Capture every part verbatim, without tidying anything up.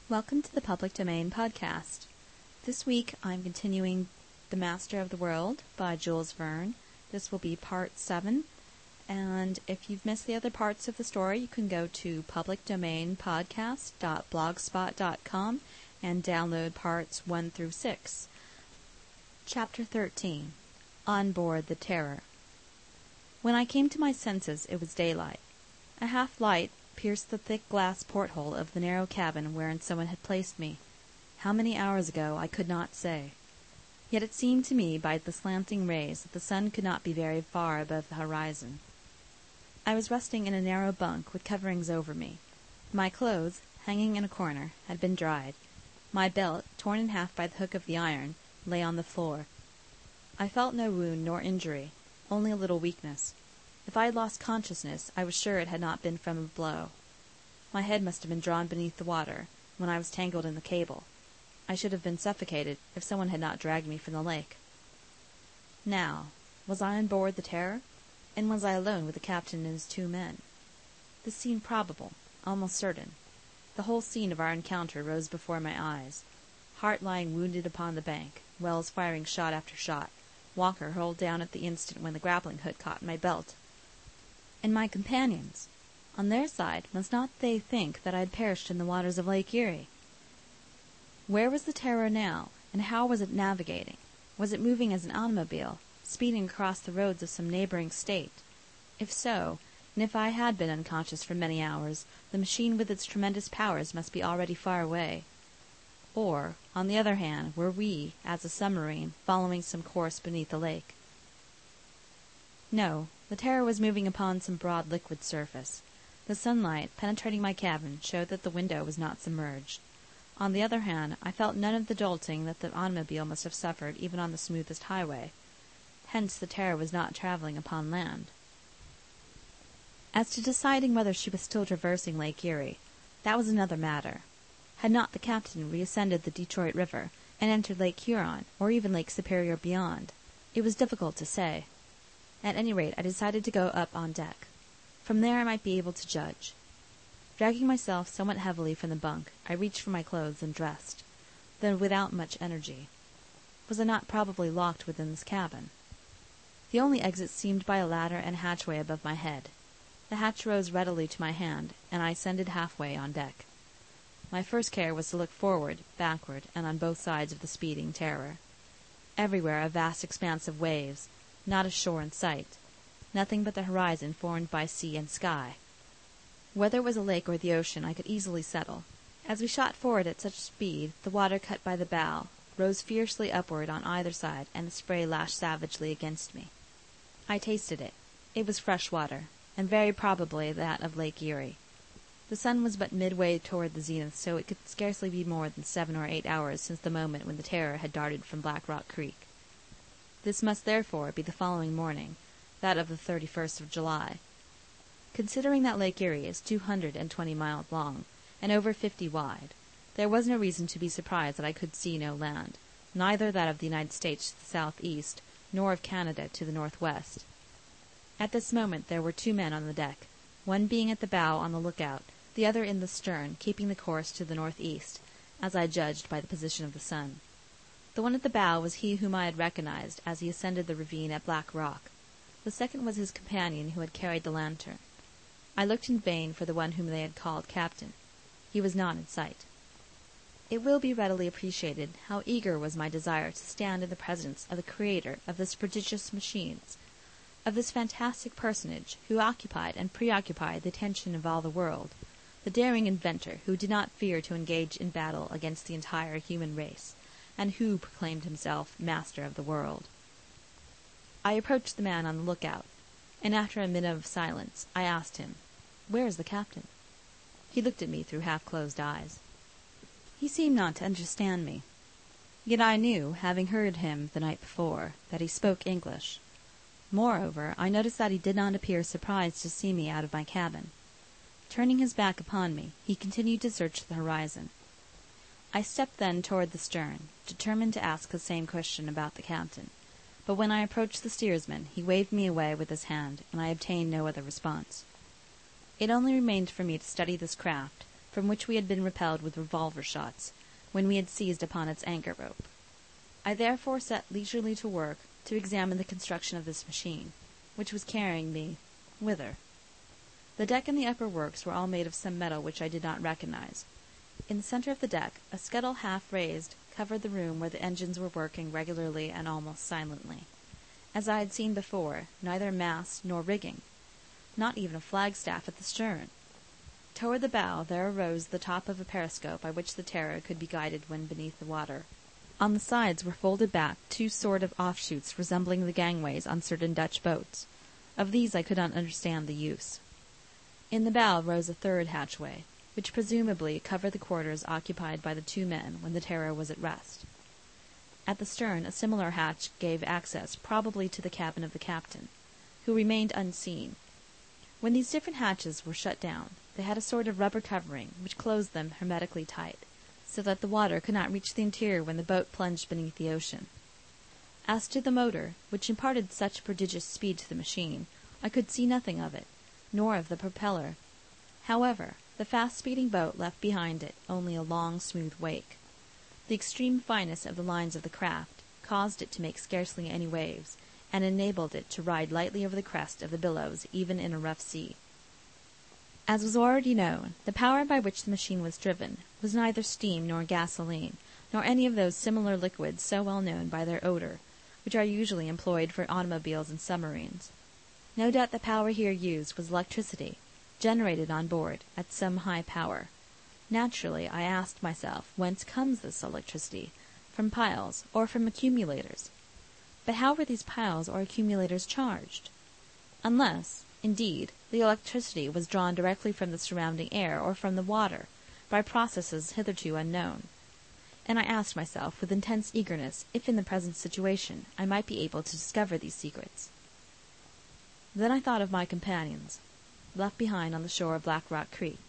Welcome to the Public Domain Podcast. This week I'm continuing The Master of the World by Jules Verne. This will be part seven, and if you've missed the other parts of the story, you can go to public domain podcast dot blogspot dot com and download parts one through six. Chapter thirteen. On Board the Terror. When I came to my senses, it was daylight. A half-light pierced the thick glass porthole of the narrow cabin wherein someone had placed me. How many hours ago I could not say. Yet it seemed to me by the slanting rays that the sun could not be very far above the horizon. I was resting in a narrow bunk with coverings over me. My clothes, hanging in a corner, had been dried. My belt, torn in half by the hook of the iron, lay on the floor. I felt no wound nor injury, only a little weakness. If I had lost consciousness, I was sure it had not been from a blow. My head must have been drawn beneath the water when I was tangled in the cable. I should have been suffocated if someone had not dragged me from the lake. Now, was I on board the Terror? And was I alone with the captain and his two men? This seemed probable, almost certain. The whole scene of our encounter rose before my eyes. Hart lying wounded upon the bank, Wells firing shot after shot, Walker hurled down at the instant when the grappling hook caught in my belt. And my companions, on their side, must not they think that I had perished in the waters of Lake Erie? Where was the Terror now, and how was it navigating? Was it moving as an automobile, speeding across the roads of some neighboring state? If so, and if I had been unconscious for many hours, the machine with its tremendous powers must be already far away. Or, on the other hand, were we, as a submarine, following some course beneath the lake? No, the Terror was moving upon some broad liquid surface. The sunlight, penetrating my cabin, showed that the window was not submerged. On the other hand, I felt none of the jolting that the automobile must have suffered even on the smoothest highway. Hence the Terror was not traveling upon land. As to deciding whether she was still traversing Lake Erie, that was another matter. Had not the captain reascended the Detroit River and entered Lake Huron, or even Lake Superior beyond? It was difficult to say. At any rate, I decided to go up on deck. From there I might be able to judge. Dragging myself somewhat heavily from the bunk, I reached for my clothes and dressed, though without much energy. Was I not probably locked within this cabin? The only exit seemed by a ladder and hatchway above my head. The hatch rose readily to my hand, and I ascended halfway on deck. My first care was to look forward, backward, and on both sides of the speeding Terror. Everywhere a vast expanse of waves, not a shore in sight, nothing but the horizon formed by sea and sky. Whether it was a lake or the ocean I could easily settle. As we shot forward at such speed, the water cut by the bow rose fiercely upward on either side, and the spray lashed savagely against me. I tasted it. It was fresh water, and very probably that of Lake Erie. The sun was but midway toward the zenith, so it could scarcely be more than seven or eight hours since the moment when the Terror had darted from Black Rock Creek. This must therefore be the following morning, that of the thirty-first of July. Considering that Lake Erie is two hundred and twenty miles long, and over fifty wide, there was no reason to be surprised that I could see no land, neither that of the United States to the southeast, nor of Canada to the northwest. At this moment there were two men on the deck, one being at the bow on the lookout, the other in the stern, keeping the course to the northeast, as I judged by the position of the sun. The one at the bow was he whom I had recognized as he ascended the ravine at Black Rock. The second was his companion who had carried the lantern. I looked in vain for the one whom they had called captain. He was not in sight. It will be readily appreciated how eager was my desire to stand in the presence of the creator of this prodigious machines, of this fantastic personage who occupied and preoccupied the attention of all the world, the daring inventor who did not fear to engage in battle against the entire human race, and who proclaimed himself master of the world. I approached the man on the lookout, and after a minute of silence, I asked him, "Where is the captain?" He looked at me through half-closed eyes. He seemed not to understand me. Yet I knew, having heard him the night before, that he spoke English. Moreover, I noticed that he did not appear surprised to see me out of my cabin. Turning his back upon me, he continued to search the horizon. I stepped then toward the stern, determined to ask the same question about the captain. But when I approached the steersman, he waved me away with his hand, and I obtained no other response. It only remained for me to study this craft, from which we had been repelled with revolver shots, when we had seized upon its anchor rope. I therefore set leisurely to work to examine the construction of this machine, which was carrying me whither? The deck and the upper works were all made of some metal which I did not recognize. In the center of the deck, a scuttle half raised covered the room where the engines were working regularly and almost silently. As I had seen before, neither mast nor rigging, not even a flagstaff at the stern. Toward the bow there arose the top of a periscope by which the Terror could be guided when beneath the water. On the sides were folded back two sort of offshoots resembling the gangways on certain Dutch boats. Of these I could not understand the use. In the bow rose a third hatchway, which presumably covered the quarters occupied by the two men when the Terror was at rest. At the stern a similar hatch gave access probably to the cabin of the captain, who remained unseen. When these different hatches were shut down, they had a sort of rubber covering which closed them hermetically tight, so that the water could not reach the interior when the boat plunged beneath the ocean. As to the motor, which imparted such prodigious speed to the machine, I could see nothing of it, nor of the propeller. However, the fast-speeding boat left behind it only a long, smooth wake. The extreme fineness of the lines of the craft caused it to make scarcely any waves, and enabled it to ride lightly over the crest of the billows even in a rough sea. As was already known, the power by which the machine was driven was neither steam nor gasoline, nor any of those similar liquids so well known by their odor, which are usually employed for automobiles and submarines. No doubt the power here used was electricity, generated on board at some high power. Naturally, I asked myself, whence comes this electricity? From piles, or from accumulators? But how were these piles or accumulators charged? Unless, indeed, the electricity was drawn directly from the surrounding air or from the water, by processes hitherto unknown. And I asked myself with intense eagerness if in the present situation I might be able to discover these secrets. Then I thought of my companions, left behind on the shore of Black Rock Creek.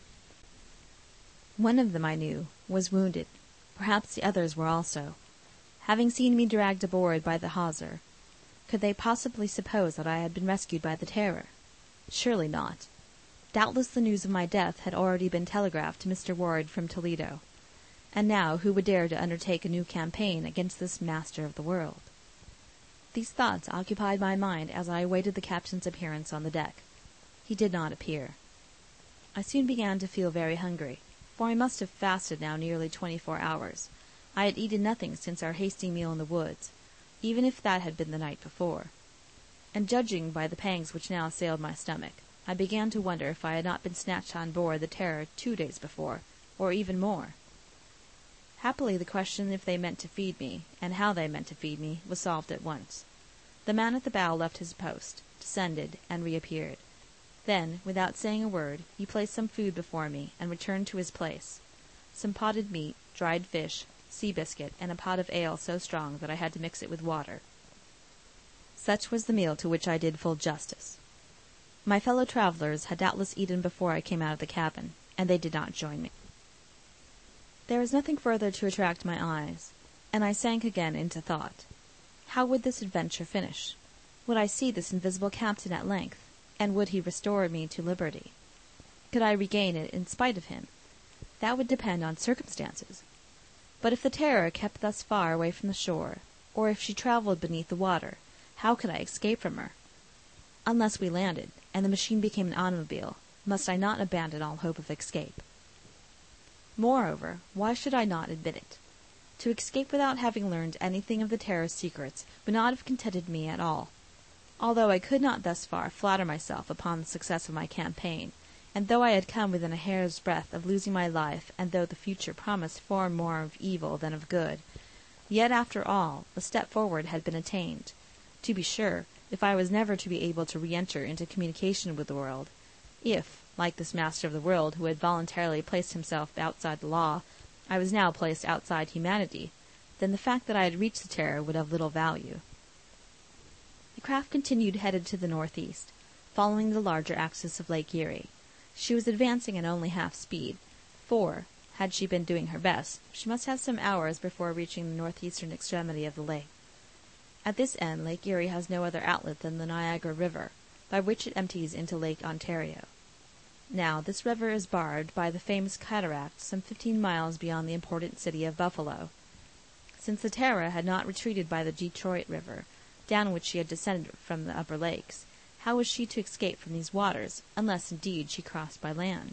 One of them, I knew, was wounded. Perhaps the others were also. Having seen me dragged aboard by the hawser, could they possibly suppose that I had been rescued by the Terror? Surely not. Doubtless the news of my death had already been telegraphed to Mister Ward from Toledo. And now who would dare to undertake a new campaign against this master of the world? These thoughts occupied my mind as I awaited the captain's appearance on the deck. He did not appear. I soon began to feel very hungry, for I must have fasted now nearly twenty-four hours. I had eaten nothing since our hasty meal in the woods, even if that had been the night before. And judging by the pangs which now assailed my stomach, I began to wonder if I had not been snatched on board the Terror two days before, or even more. Happily the question if they meant to feed me, and how they meant to feed me, was solved at once. The man at the bow left his post, descended, and reappeared. Then, without saying a word, he placed some food before me, and returned to his place. Some potted meat, dried fish, sea biscuit, and a pot of ale so strong that I had to mix it with water. Such was the meal to which I did full justice. My fellow travellers had doubtless eaten before I came out of the cabin, and they did not join me. There was nothing further to attract my eyes, and I sank again into thought. How would this adventure finish? Would I see this invisible captain at length, and would he restore me to liberty? Could I regain it in spite of him? That would depend on circumstances. But if the Terror kept thus far away from the shore, or if she travelled beneath the water, how could I escape from her? Unless we landed, and the machine became an automobile, must I not abandon all hope of escape? Moreover, why should I not admit it? To escape without having learned anything of the Terror's secrets would not have contented me at all. Although I could not thus far flatter myself upon the success of my campaign, and though I had come within a hair's breadth of losing my life, and though the future promised far more of evil than of good, yet after all a step forward had been attained. To be sure, if I was never to be able to re-enter into communication with the world, if, like this master of the world who had voluntarily placed himself outside the law, I was now placed outside humanity, then the fact that I had reached the Terror would have little value. The craft continued headed to the northeast, following the larger axis of Lake Erie. She was advancing at only half speed, for, had she been doing her best, she must have some hours before reaching the northeastern extremity of the lake. At this end, Lake Erie has no other outlet than the Niagara River, by which it empties into Lake Ontario. Now, this river is barred by the famous cataract some fifteen miles beyond the important city of Buffalo. Since the Tara had not retreated by the Detroit River, down which she had descended from the upper lakes, how was she to escape from these waters, unless indeed she crossed by land?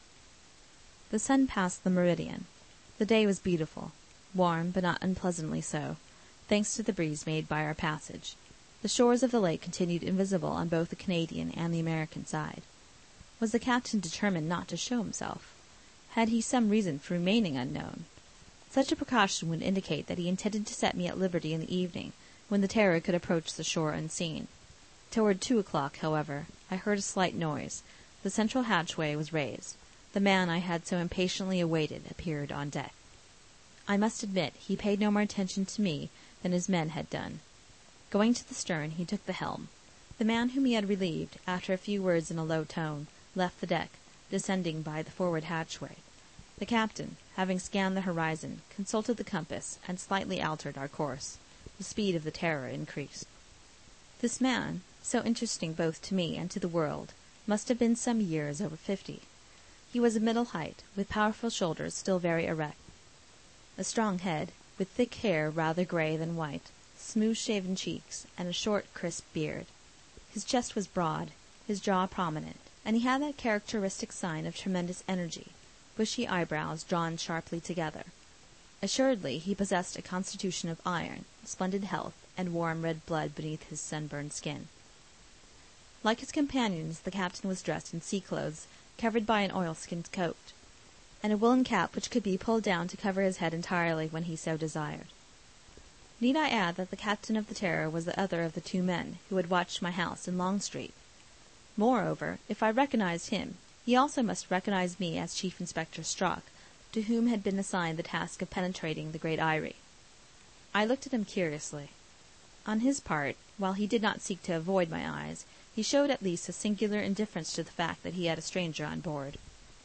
The sun passed the meridian. The day was beautiful, warm but not unpleasantly so, thanks to the breeze made by our passage. The shores of the lake continued invisible on both the Canadian and the American side. Was the captain determined not to show himself? Had he some reason for remaining unknown? Such a precaution would indicate that he intended to set me at liberty in the evening, when the Terror could approach the shore unseen. Toward two o'clock, however, I heard a slight noise. The central hatchway was raised. The man I had so impatiently awaited appeared on deck. I must admit he paid no more attention to me than his men had done. Going to the stern, he took the helm. The man whom he had relieved, after a few words in a low tone, left the deck, descending by the forward hatchway. The captain, having scanned the horizon, consulted the compass, and slightly altered our course. The speed of the Terror increased. This man, so interesting both to me and to the world, must have been some years over fifty. He was of middle height, with powerful shoulders still very erect, a strong head, with thick hair rather grey than white, smooth-shaven cheeks, and a short, crisp beard. His chest was broad, his jaw prominent, and he had that characteristic sign of tremendous energy, bushy eyebrows drawn sharply together. Assuredly he possessed a constitution of iron, splendid health, and warm red blood beneath his sunburned skin. Like his companions, the captain was dressed in sea-clothes, covered by an oilskin coat, and a woolen cap which could be pulled down to cover his head entirely when he so desired. Need I add that the captain of the Terror was the other of the two men who had watched my house in Long Street? Moreover, if I recognized him, he also must recognize me as Chief Inspector Strock, to whom had been assigned the task of penetrating the Great Eyrie. I looked at him curiously. On his part, while he did not seek to avoid my eyes, he showed at least a singular indifference to the fact that he had a stranger on board.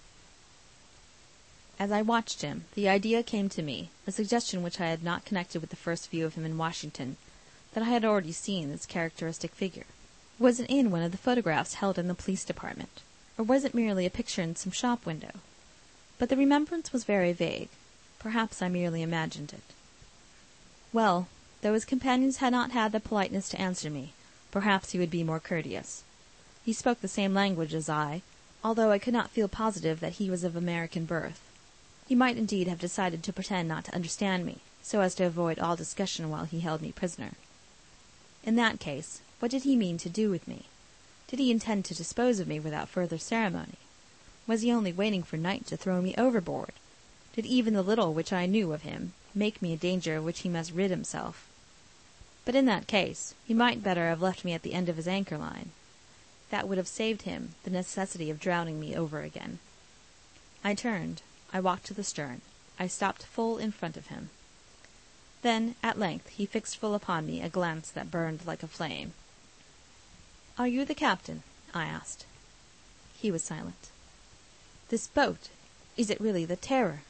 As I watched him, the idea came to me, a suggestion which I had not connected with the first view of him in Washington, that I had already seen this characteristic figure. Was it in one of the photographs held in the police department, or was it merely a picture in some shop window? But the remembrance was very vague. Perhaps I merely imagined it. Well, though his companions had not had the politeness to answer me, perhaps he would be more courteous. He spoke the same language as I, although I could not feel positive that he was of American birth. He might indeed have decided to pretend not to understand me, so as to avoid all discussion while he held me prisoner. In that case, what did he mean to do with me? Did he intend to dispose of me without further ceremony? Was he only waiting for night to throw me overboard? Did even the little which I knew of him make me a danger of which he must rid himself? But in that case, he might better have left me at the end of his anchor line. That would have saved him the necessity of drowning me over again. I turned. I walked to the stern. I stopped full in front of him. Then, at length, he fixed full upon me a glance that burned like a flame. "Are you the captain?" I asked. He was silent. "This boat, is it really the Terror?"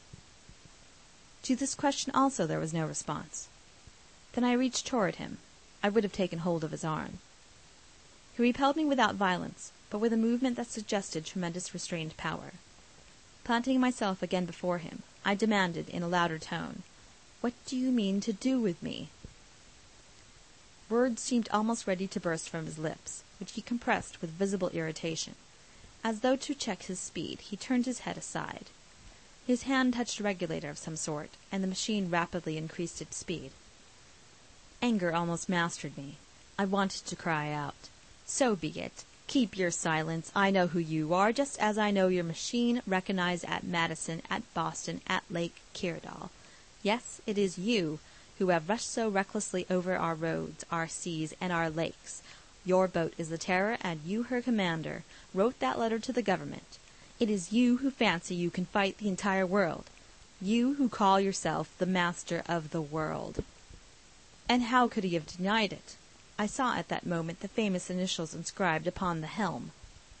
To this question also there was no response. Then I reached toward him. I would have taken hold of his arm. He repelled me without violence, but with a movement that suggested tremendous restrained power. Planting myself again before him, I demanded in a louder tone, "What do you mean to do with me?" Words seemed almost ready to burst from his lips, which he compressed with visible irritation. As though to check his speed, he turned his head aside. His hand touched a regulator of some sort, and the machine rapidly increased its speed. Anger almost mastered me. I wanted to cry out, "So be it. Keep your silence. I know who you are, just as I know your machine, recognized at Madison, at Boston, at Lake Kirdall. Yes, it is you who have rushed so recklessly over our roads, our seas, and our lakes. Your boat is the Terror, and you, her commander, wrote that letter to the government. It is you who fancy you can fight the entire world. You who call yourself the master of the world." And how could he have denied it? I saw at that moment the famous initials inscribed upon the helm.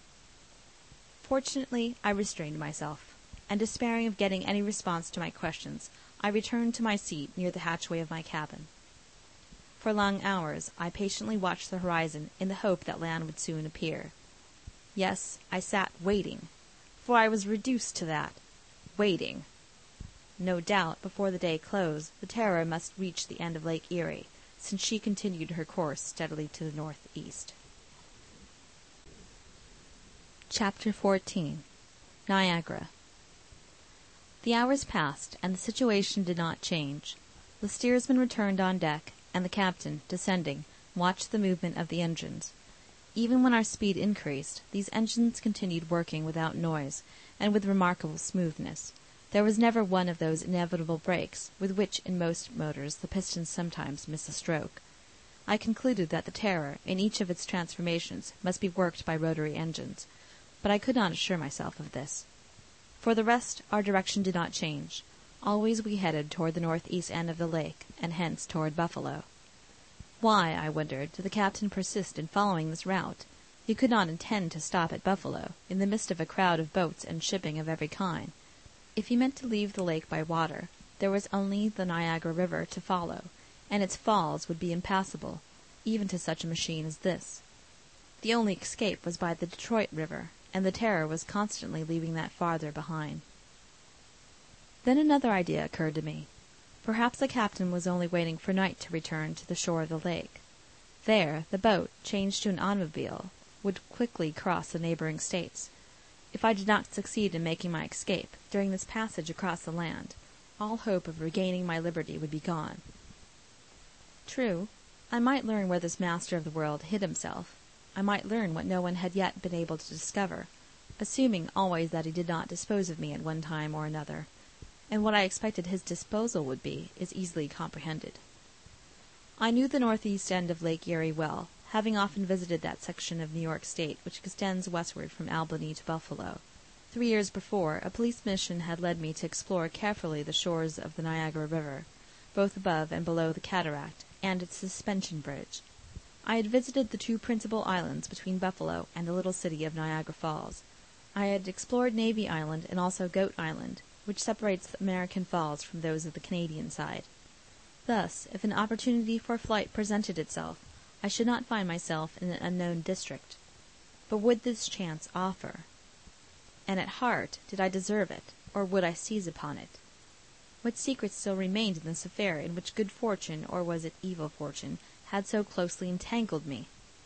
Fortunately, I restrained myself, and despairing of getting any response to my questions, I returned to my seat near the hatchway of my cabin. For long hours I patiently watched the horizon in the hope that land would soon appear. Yes, I sat waiting, for I was reduced to that, waiting. No doubt, before the day closed, the Terror must reach the end of Lake Erie, since she continued her course steadily to the northeast. Chapter fourteen. Niagara. The hours passed, and the situation did not change. The steersman returned on deck, and the captain, descending, watched the movement of the engines. Even when our speed increased, these engines continued working without noise, and with remarkable smoothness. There was never one of those inevitable breaks, with which in most motors the pistons sometimes miss a stroke. I concluded that the Terror, in each of its transformations, must be worked by rotary engines, but I could not assure myself of this. For the rest, our direction did not change. Always we headed toward the northeast end of the lake, and hence toward Buffalo. Why, I wondered, did the captain persist in following this route? He could not intend to stop at Buffalo, in the midst of a crowd of boats and shipping of every kind. If he meant to leave the lake by water, there was only the Niagara River to follow, and its falls would be impassable, even to such a machine as this. The only escape was by the Detroit River, and the Terror was constantly leaving that farther behind. Then another idea occurred to me. Perhaps the captain was only waiting for night to return to the shore of the lake. There, the boat, changed to an automobile, would quickly cross the neighboring states. If I did not succeed in making my escape, during this passage across the land, all hope of regaining my liberty would be gone. True, I might learn where this master of the world hid himself. I might learn what no one had yet been able to discover, assuming always that he did not dispose of me at one time or another, and what I expected his disposal would be is easily comprehended. I knew the northeast end of Lake Erie well, having often visited that section of New York State which extends westward from Albany to Buffalo. Three years before, a police mission had led me to explore carefully the shores of the Niagara River, both above and below the cataract, and its suspension bridge. I had visited the two principal islands between Buffalo and the little city of Niagara Falls. I had explored Navy Island and also Goat Island, which separates the American Falls from those of the Canadian side. Thus, if an opportunity for flight presented itself, I should not find myself in an unknown district. But would this chance offer? And at heart, did I deserve it, or would I seize upon it? What secrets still remained in this affair in which good fortune, or was it evil fortune, had so closely entangled me?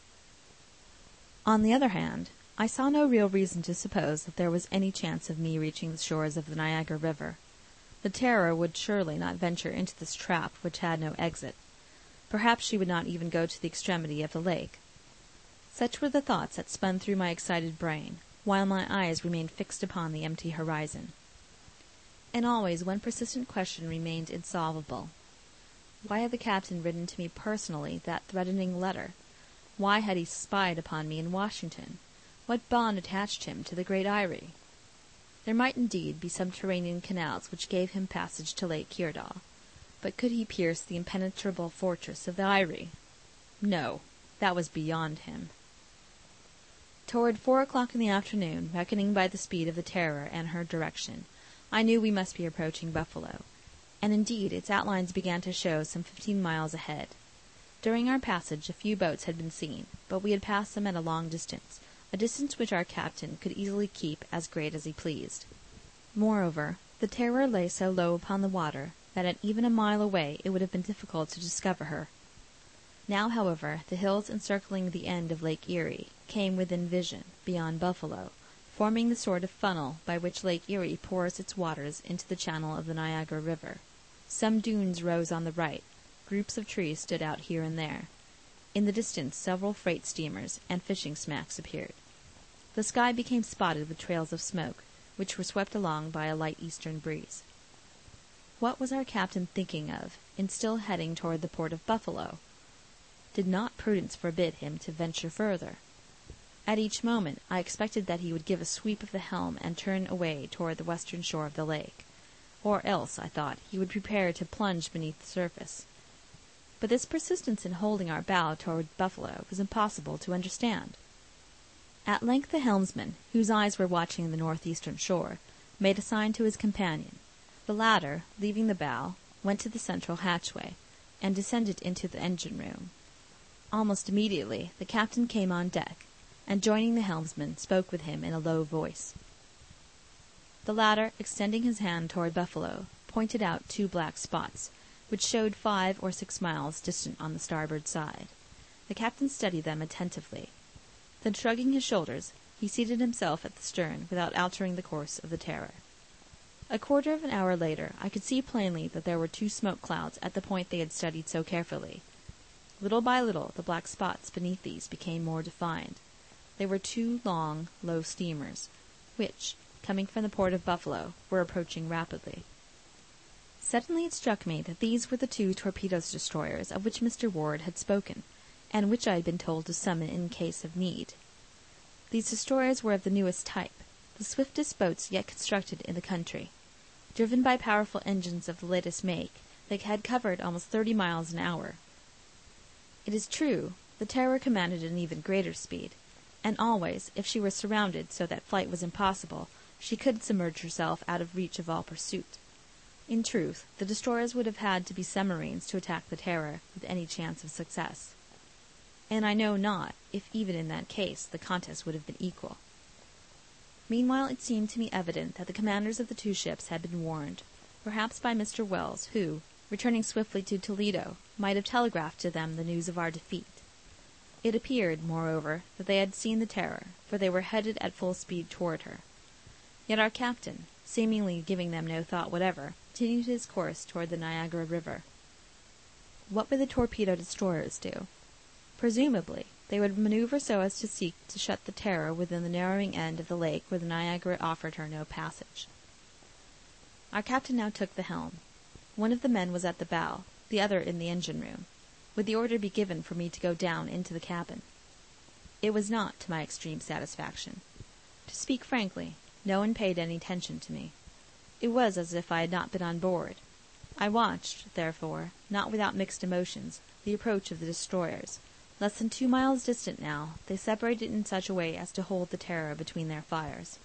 On the other hand, I saw no real reason to suppose that there was any chance of me reaching the shores of the Niagara River. The Terror would surely not venture into this trap which had no exit. Perhaps she would not even go to the extremity of the lake. Such were the thoughts that spun through my excited brain, while my eyes remained fixed upon the empty horizon. And always one persistent question remained insolvable. Why had the captain written to me personally that threatening letter? Why had he spied upon me in Washington? What bond attached him to the great Erie? There might indeed be subterranean canals which gave him passage to Lake Kirdall, but could he pierce the impenetrable fortress of the Erie? No, that was beyond him. Toward four o'clock in the afternoon, reckoning by the speed of the Terror and her direction, I knew we must be approaching Buffalo, and indeed its outlines began to show some fifteen miles ahead. During our passage a few boats had been seen, but we had passed them at a long distance, a distance which our captain could easily keep as great as he pleased. Moreover, the Terror lay so low upon the water that at even a mile away it would have been difficult to discover her. Now, however, the hills encircling the end of Lake Erie came within vision, beyond Buffalo, forming the sort of funnel by which Lake Erie pours its waters into the channel of the Niagara River. Some dunes rose on the right. Groups of trees stood out here and there. In the distance several freight steamers and fishing smacks appeared. The sky became spotted with trails of smoke, which were swept along by a light eastern breeze. What was our captain thinking of in still heading toward the port of Buffalo? Did not prudence forbid him to venture further? At each moment I expected that he would give a sweep of the helm and turn away toward the western shore of the lake, or else, I thought, he would prepare to plunge beneath the surface. But this persistence in holding our bow toward Buffalo was impossible to understand. At length the helmsman, whose eyes were watching the northeastern shore, made a sign to his companion. The latter, leaving the bow, went to the central hatchway, and descended into the engine-room. Almost immediately the captain came on deck, and joining the helmsman, spoke with him in a low voice. The latter, extending his hand toward Buffalo, pointed out two black spots, which showed five or six miles distant on the starboard side. The captain studied them attentively. Then, shrugging his shoulders, he seated himself at the stern without altering the course of the Terror. A quarter of an hour later, I could see plainly that there were two smoke clouds at the point they had studied so carefully. Little by little, the black spots beneath these became more defined. They were two long, low steamers, which, coming from the port of Buffalo, were approaching rapidly. Suddenly it struck me that these were the two torpedo destroyers of which Mister Ward had spoken, and which I had been told to summon in case of need. These destroyers were of the newest type, the swiftest boats yet constructed in the country. Driven by powerful engines of the latest make, they had covered almost thirty miles an hour. It is true, the Terror commanded an even greater speed, and always, if she were surrounded so that flight was impossible, she could submerge herself out of reach of all pursuit. In truth, the destroyers would have had to be submarines to attack the Terror with any chance of success. And I know not if even in that case the contest would have been equal. Meanwhile it seemed to me evident that the commanders of the two ships had been warned, perhaps by Mister Wells, who, returning swiftly to Toledo, might have telegraphed to them the news of our defeat. It appeared, moreover, that they had seen the Terror, for they were headed at full speed toward her. Yet our captain, seemingly giving them no thought whatever, continued his course toward the Niagara River. What would the torpedo destroyers do? Presumably, they would maneuver so as to seek to shut the Terror within the narrowing end of the lake where the Niagara offered her no passage. Our captain now took the helm. One of the men was at the bow, the other in the engine-room. Would the order be given for me to go down into the cabin? It was not to my extreme satisfaction. To speak frankly, no one paid any attention to me. It was as if I had not been on board. I watched, therefore, not without mixed emotions, the approach of the destroyers. Less than two miles distant now, they separated in such a way as to hold the Terror between their fires.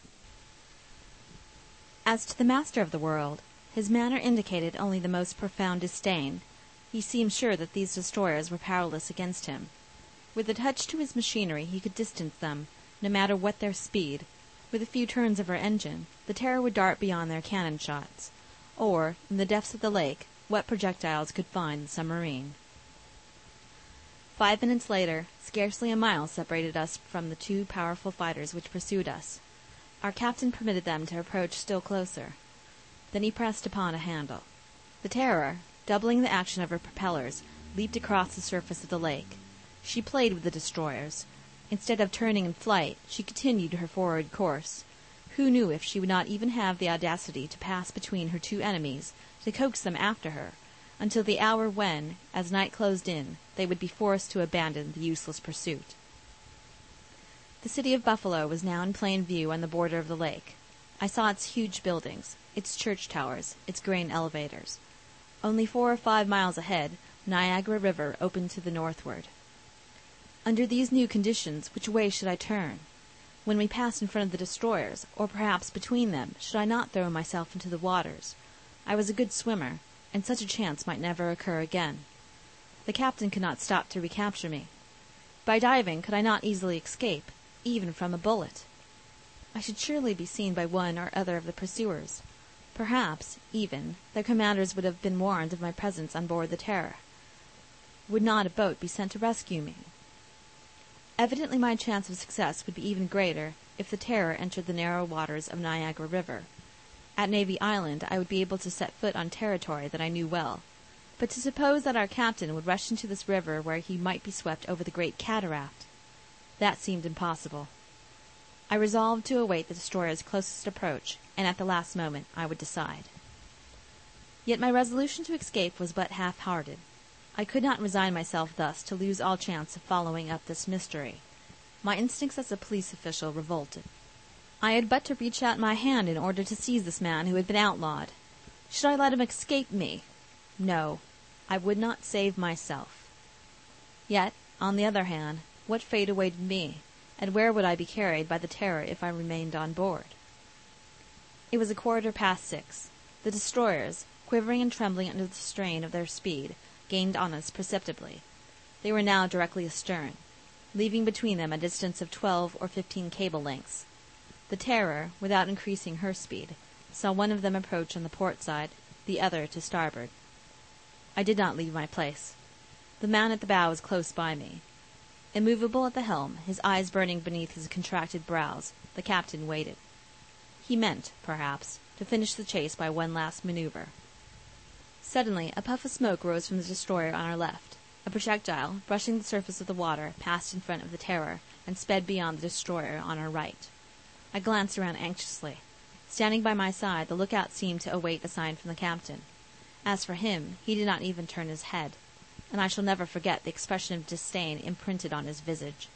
As to the master of the world, his manner indicated only the most profound disdain. He seemed sure that these destroyers were powerless against him. With a touch to his machinery he could distance them, no matter what their speed. With a few turns of her engine, the Terror would dart beyond their cannon shots. Or, in the depths of the lake, what projectiles could find the submarine? Five minutes later, scarcely a mile separated us from the two powerful fighters which pursued us. Our captain permitted them to approach still closer. Then he pressed upon a handle. The Terror, doubling the action of her propellers, leaped across the surface of the lake. She played with the destroyers. Instead of turning in flight, she continued her forward course. Who knew if she would not even have the audacity to pass between her two enemies, to coax them after her, until the hour when, as night closed in, they would be forced to abandon the useless pursuit. The city of Buffalo was now in plain view on the border of the lake. I saw its huge buildings, its church towers, its grain elevators. Only four or five miles ahead, Niagara River opened to the northward. Under these new conditions, which way should I turn? When we passed in front of the destroyers, or perhaps between them, should I not throw myself into the waters? I was a good swimmer, and such a chance might never occur again. The captain could not stop to recapture me. By diving, could I not easily escape, even from a bullet? I should surely be seen by one or other of the pursuers. Perhaps, even, their commanders would have been warned of my presence on board the Terror. Would not a boat be sent to rescue me? Evidently my chance of success would be even greater if the Terror entered the narrow waters of Niagara River. At Navy Island I would be able to set foot on territory that I knew well. But to suppose that our captain would rush into this river where he might be swept over the great cataract, that seemed impossible. I resolved to await the destroyer's closest approach, and at the last moment I would decide. Yet my resolution to escape was but half-hearted. I could not resign myself thus to lose all chance of following up this mystery. My instincts as a police official revolted. I had but to reach out my hand in order to seize this man who had been outlawed. Should I let him escape me? No, I would not save myself. Yet, on the other hand, what fate awaited me, and where would I be carried by the Terror if I remained on board? It was a quarter past six. The destroyers, quivering and trembling under the strain of their speed, gained on us perceptibly. They were now directly astern, leaving between them a distance of twelve or fifteen cable lengths. The Terror, without increasing her speed, saw one of them approach on the port side, the other to starboard. I did not leave my place. The man at the bow was close by me. Immovable at the helm, his eyes burning beneath his contracted brows, the captain waited. He meant, perhaps, to finish the chase by one last maneuver. Suddenly, a puff of smoke rose from the destroyer on our left. A projectile, brushing the surface of the water, passed in front of the Terror and sped beyond the destroyer on our right. I glanced around anxiously. Standing by my side, the lookout seemed to await a sign from the captain. As for him, he did not even turn his head, and I shall never forget the expression of disdain imprinted on his visage.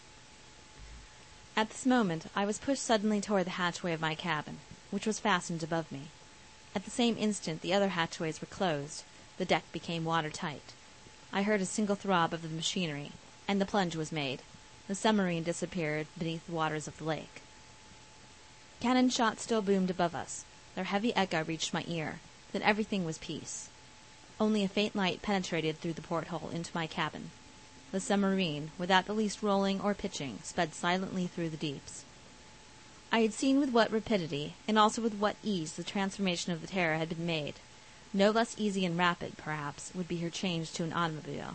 At this moment I was pushed suddenly toward the hatchway of my cabin, which was fastened above me. At the same instant the other hatchways were closed. The deck became watertight. I heard a single throb of the machinery, and the plunge was made. The submarine disappeared beneath the waters of the lake. Cannon shots still boomed above us. Their heavy echo reached my ear. Then everything was peace. Only a faint light penetrated through the porthole into my cabin. The submarine, without the least rolling or pitching, sped silently through the deeps. I had seen with what rapidity, and also with what ease, the transformation of the Terror had been made. No less easy and rapid, perhaps, would be her change to an automobile.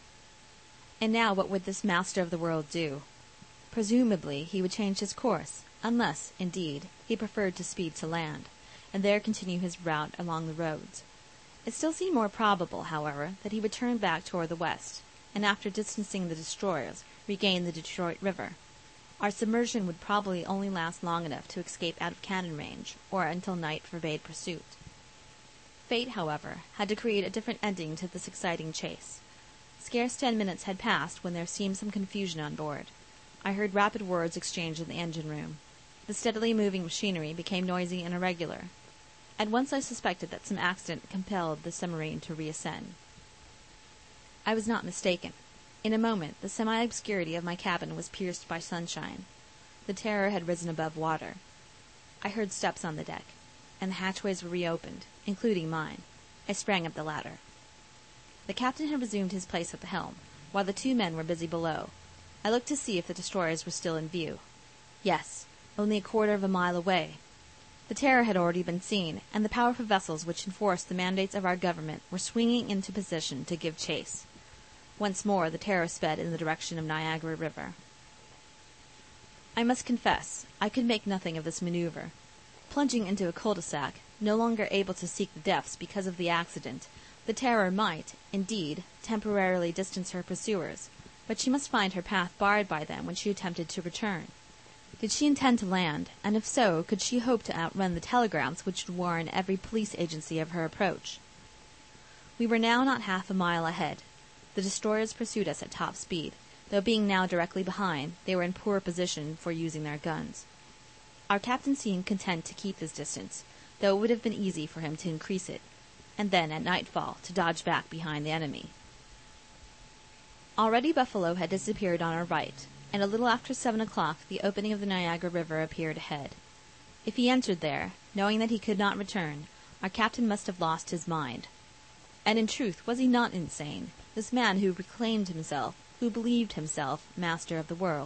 And now what would this master of the world do? Presumably he would change his course, unless, indeed, he preferred to speed to land, and there continue his route along the roads. It still seemed more probable, however, that he would turn back toward the west, and after distancing the destroyers, regain the Detroit River. Our submersion would probably only last long enough to escape out of cannon range, or until night forbade pursuit. Fate, however, had to create a different ending to this exciting chase. Scarce ten minutes had passed when there seemed some confusion on board. I heard rapid words exchanged in the engine room. The steadily moving machinery became noisy and irregular. At once I suspected that some accident compelled the submarine to reascend. I was not mistaken. In a moment the semi-obscurity of my cabin was pierced by sunshine. The Terror had risen above water. I heard steps on the deck, and the hatchways were reopened, including mine. I sprang up the ladder. The captain had resumed his place at the helm, while the two men were busy below. I looked to see if the destroyers were still in view. Yes, only a quarter of a mile away. The Terror had already been seen, and the powerful vessels which enforced the mandates of our government were swinging into position to give chase. Once more the Terror sped in the direction of Niagara River. I must confess, I could make nothing of this maneuver. Plunging into a cul-de-sac, no longer able to seek the depths because of the accident, the Terror might, indeed, temporarily distance her pursuers, but she must find her path barred by them when she attempted to return. Did she intend to land, and if so, could she hope to outrun the telegrams which would warn every police agency of her approach? We were now not half a mile ahead. The destroyers pursued us at top speed, though being now directly behind, they were in poor position for using their guns. Our captain seemed content to keep this distance, though it would have been easy for him to increase it, and then, at nightfall, to dodge back behind the enemy. Already Buffalo had disappeared on our right, and a little after seven o'clock the opening of the Niagara River appeared ahead. If he entered there, knowing that he could not return, our captain must have lost his mind. And in truth, was he not insane, this man who reclaimed himself, who believed himself master of the world?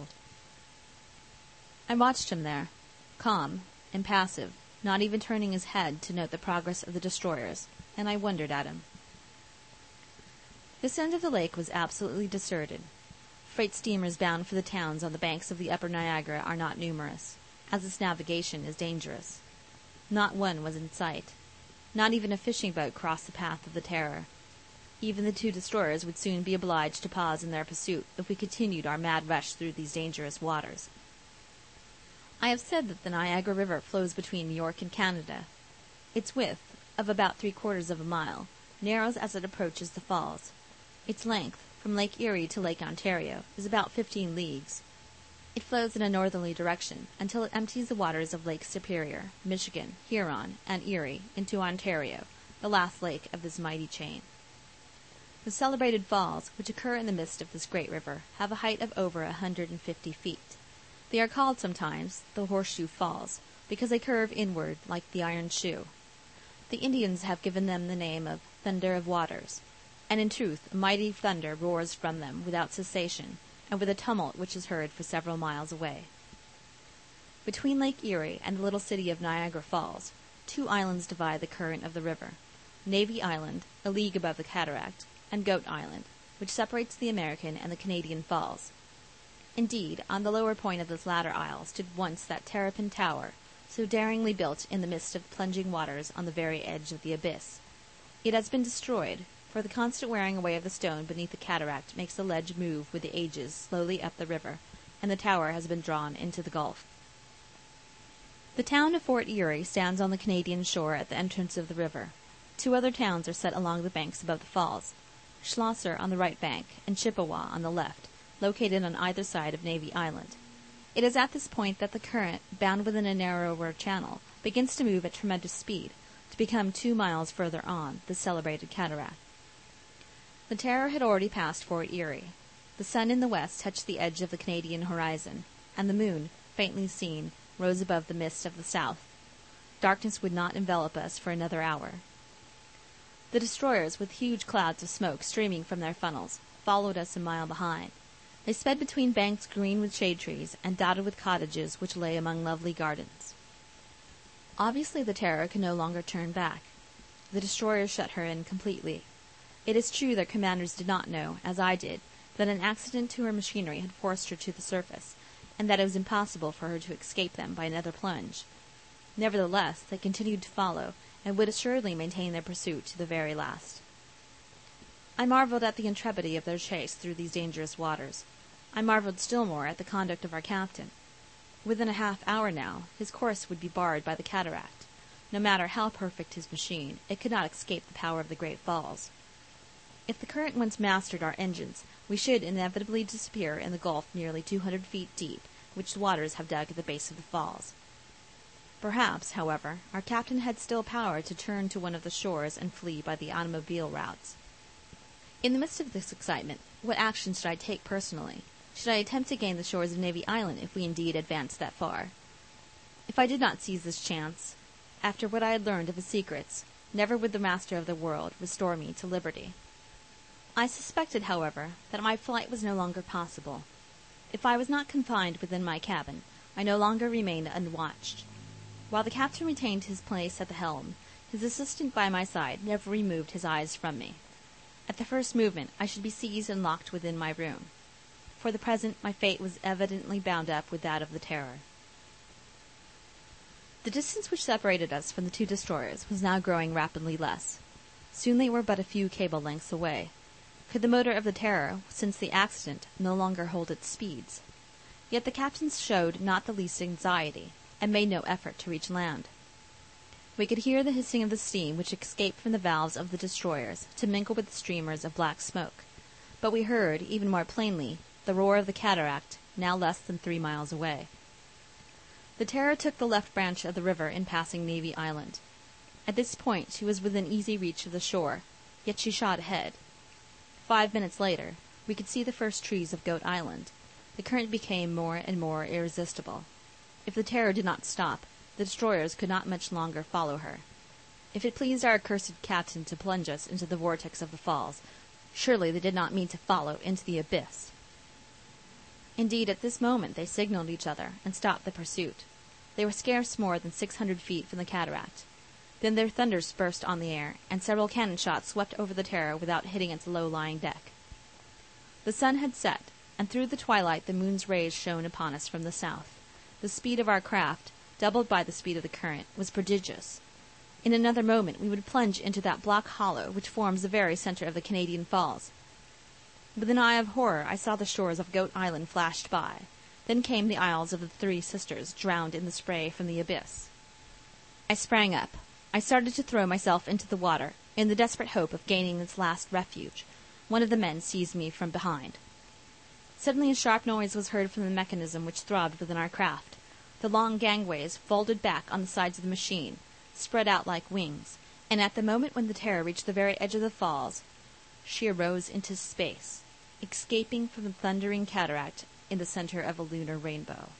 I watched him there, calm, impassive, not even turning his head to note the progress of the destroyers, and I wondered at him. This end of the lake was absolutely deserted. Freight steamers bound for the towns on the banks of the upper Niagara are not numerous, as its navigation is dangerous. Not one was in sight. Not even a fishing boat crossed the path of the Terror. Even the two destroyers would soon be obliged to pause in their pursuit if we continued our mad rush through these dangerous waters. I have said that the Niagara River flows between New York and Canada. Its width, of about three-quarters of a mile, narrows as it approaches the falls. Its length, from Lake Erie to Lake Ontario, is about fifteen leagues. It flows in a northerly direction until it empties the waters of Lake Superior, Michigan, Huron, and Erie into Ontario, the last lake of this mighty chain. The celebrated falls, which occur in the midst of this great river, have a height of over a hundred and fifty feet. They are called sometimes the Horseshoe Falls, because they curve inward like the iron shoe. The Indians have given them the name of Thunder of Waters, and in truth a mighty thunder roars from them without cessation, and with a tumult which is heard for several miles away. Between Lake Erie and the little city of Niagara Falls, two islands divide the current of the river: Navy Island, a league above the cataract, and Goat Island, which separates the American and the Canadian Falls. Indeed, on the lower point of this latter isle stood once that terrapin tower, so daringly built in the midst of plunging waters on the very edge of the abyss. It has been destroyed, for the constant wearing away of the stone beneath the cataract makes the ledge move with the ages slowly up the river, and the tower has been drawn into the gulf. The town of Fort Erie stands on the Canadian shore at the entrance of the river. Two other towns are set along the banks above the falls: Schlosser on the right bank and Chippewa on the left, located on either side of Navy Island. It is at this point that the current, bound within a narrower channel, begins to move at tremendous speed, to become two miles further on the celebrated cataract. The Terror had already passed Fort Erie. The sun in the west touched the edge of the Canadian horizon, and the moon, faintly seen, rose above the mist of the south. Darkness would not envelop us for another hour. The destroyers, with huge clouds of smoke streaming from their funnels, followed us a mile behind. They sped between banks green with shade trees and dotted with cottages which lay among lovely gardens. Obviously the Terror could no longer turn back. The destroyers shut her in completely. It is true their commanders did not know, as I did, that an accident to her machinery had forced her to the surface, and that it was impossible for her to escape them by another plunge. Nevertheless, they continued to follow, and would assuredly maintain their pursuit to the very last. I marveled at the intrepidity of their chase through these dangerous waters. I marveled still more at the conduct of our captain. Within a half hour now, his course would be barred by the cataract. No matter how perfect his machine, it could not escape the power of the great falls. If the current once mastered our engines, we should inevitably disappear in the gulf nearly two hundred feet deep, which the waters have dug at the base of the falls. Perhaps, however, our captain had still power to turn to one of the shores and flee by the automobile routes. In the midst of this excitement, what action should I take personally? Should I attempt to gain the shores of Navy Island if we indeed advanced that far? If I did not seize this chance, after what I had learned of his secrets, never would the master of the world restore me to liberty. I suspected, however, that my flight was no longer possible. If I was not confined within my cabin, I no longer remained unwatched. While the captain retained his place at the helm, his assistant by my side never removed his eyes from me. At the first movement, I should be seized and locked within my room. For the present, my fate was evidently bound up with that of the Terror. The distance which separated us from the two destroyers was now growing rapidly less. Soon they were but a few cable lengths away. Could the motor of the Terror, since the accident, no longer hold its speeds? Yet the captain showed not the least anxiety, and made no effort to reach land. We could hear the hissing of the steam which escaped from the valves of the destroyers to mingle with the streamers of black smoke, but we heard, even more plainly, the roar of the cataract, now less than three miles away. The Terror took the left branch of the river in passing Navy Island. At this point she was within easy reach of the shore, yet she shot ahead. Five minutes later, we could see the first trees of Goat Island. The current became more and more irresistible. If the Terror did not stop, the destroyers could not much longer follow her. If it pleased our accursed captain to plunge us into the vortex of the falls, surely they did not mean to follow into the abyss. Indeed, at this moment they signaled each other and stopped the pursuit. They were scarce more than six hundred feet from the cataract. Then their thunders burst on the air, and several cannon shots swept over the Terror without hitting its low-lying deck. The sun had set, and through the twilight the moon's rays shone upon us from the south. The speed of our craft, doubled by the speed of the current, was prodigious. In another moment we would plunge into that black hollow which forms the very center of the Canadian Falls. With an eye of horror I saw the shores of Goat Island flashed by. Then came the Isles of the Three Sisters, drowned in the spray from the abyss. I sprang up. I started to throw myself into the water, in the desperate hope of gaining its last refuge. One of the men seized me from behind. Suddenly a sharp noise was heard from the mechanism which throbbed within our craft. The long gangways folded back on the sides of the machine, spread out like wings, and at the moment when the Terror reached the very edge of the falls, she arose into space, escaping from the thundering cataract in the center of a lunar rainbow.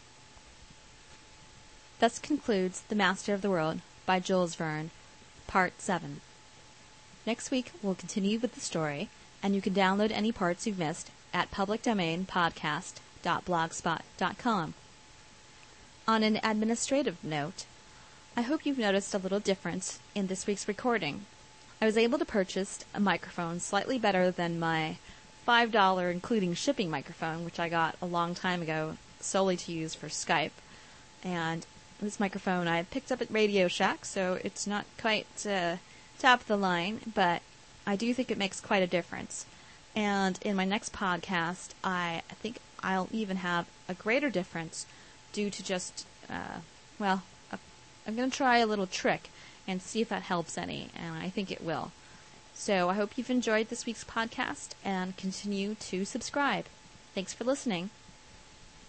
Thus concludes The Master of the World by Jules Verne, Part seven. Next week we'll continue with the story, and you can download any parts you've missed at public domain podcast dot blogspot dot com. On an administrative note, I hope you've noticed a little difference in this week's recording. I was able to purchase a microphone slightly better than my five dollars including shipping microphone, which I got a long time ago solely to use for Skype. And this microphone I picked up at Radio Shack, so it's not quite uh, top of the line, but I do think it makes quite a difference. And in my next podcast, I, I think I'll even have a greater difference due to just, uh, well, a, I'm going to try a little trick and see if that helps any, and I think it will. So I hope you've enjoyed this week's podcast and continue to subscribe. Thanks for listening.